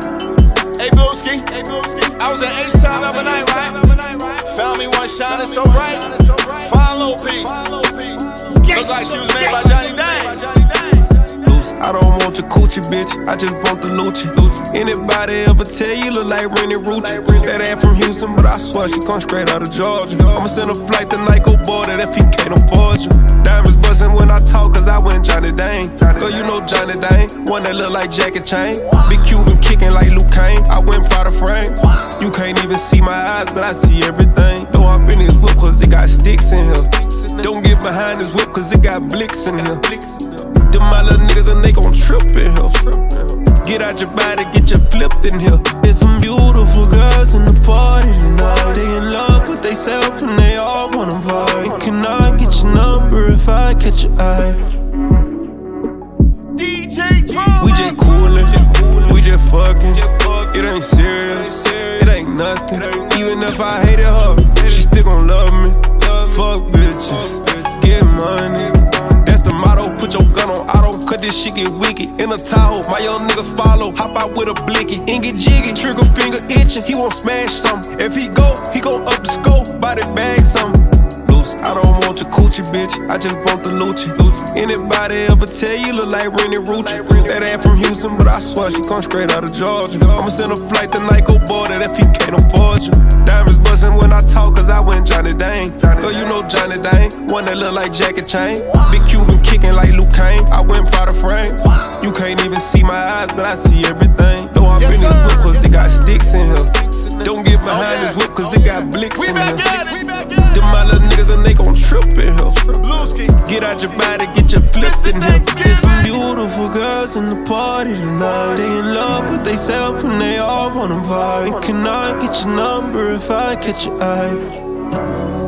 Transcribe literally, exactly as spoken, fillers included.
Hey Blueski, I was in H-Town the other night, right? Found me one shining so bright. Fine little piece. Look like she was made by Johnny Dang. I don't want your coochie, bitch, I just want the Lucci. Anybody ever tell you look like Rennie Rucci? That ass from Houston, but I swear she come straight out of Georgia. I'ma send a flight tonight, go board it if he can't afford you. Diamonds bustin' when I talk, cause I went Johnny Dang. Girl, you know Johnny Dang, one that look like Jackie Chan. Big Cuban kicking like Luke Kane, I went Prada frame. You can't even see my eyes, but I see everything. Don't hop in his whip, cause it got sticks in here. Don't get behind his whip, cause it got blicks in here. Them my little niggas and they gon' trip in here. Get out your body, get you flipped in here. There's some beautiful girls in the party tonight. They in love with they self and they all wanna vibe. Can I get your number if I catch your eye? D J Drama. We just coolin', we just fucking. It ain't serious, it ain't nothing. Even if I hated her, she still gon' love me. Fuck bitches, get money. That's the motto, put your gun on auto. Cut this shit get wicked. In a Tahoe, my young niggas follow. Hop out with a blicky, and get jiggy. Trigger finger itching, he won't smash something. If he go, he gon' up the scope, body bag something. Loose, I don't want your coochie, bitch, I just want the Lucci. Anybody ever tell you look like Rennie Rucci? That ass from Houston, but I swear she come straight out of Georgia. I'ma send a flight tonight, go board it if he can't afford you. Diamonds bustin' when I talk, cause I went Johnny Dang. Girl, you know Johnny Dang, one that look like Jackie Chan. Big Cuban kicking like Luke Kane, I went Prada frame. You can't even see my eyes, but I see everything. Don't hop in his whip, cause it got sticks in here. Don't get behind his whip, cause it got blicks in here. Them my little niggas and they gon' trip in here. Get out your body, get your flipped in here. There's some beautiful girls in the party tonight. They in love with they self and they all wanna vibe. Can I get your number if I catch your eye?